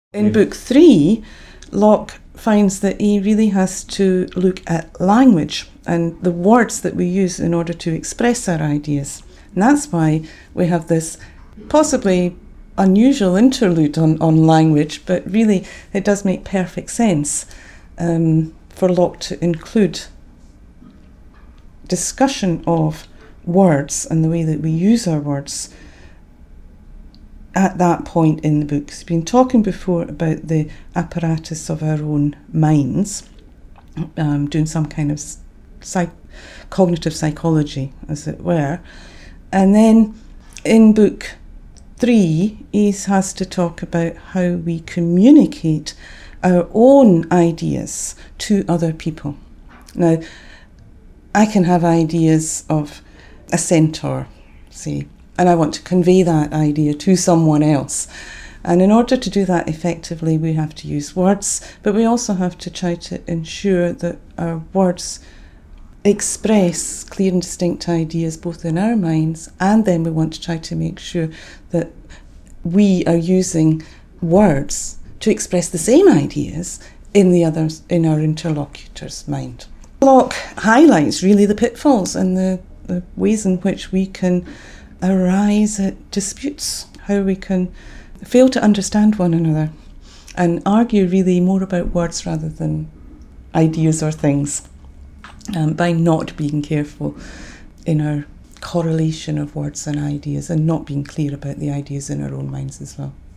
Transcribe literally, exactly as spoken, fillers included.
In book three, Locke finds that he really has to look at language and the words that we use in order to express our ideas. And that's why we have this possibly unusual interlude on, on language, but really it does make perfect sense um, for Locke to include discussion of words and the way that we use our words at that point in the book. He's been talking before about the apparatus of our own minds, um, doing some kind of psych- cognitive psychology, as it were. And then in book three, he has to talk about how we communicate our own ideas to other people. Now, I can have ideas of a centaur, say, and I want to convey that idea to someone else. And in order to do that effectively, we have to use words, but we also have to try to ensure that our words express clear and distinct ideas both in our minds, and then we want to try to make sure that we are using words to express the same ideas in the others, in our interlocutor's mind. Locke highlights really the pitfalls and the, the ways in which we can arise at disputes, how we can fail to understand one another and argue really more about words rather than ideas or things, um, by not being careful in our correlation of words and ideas and not being clear about the ideas in our own minds as well.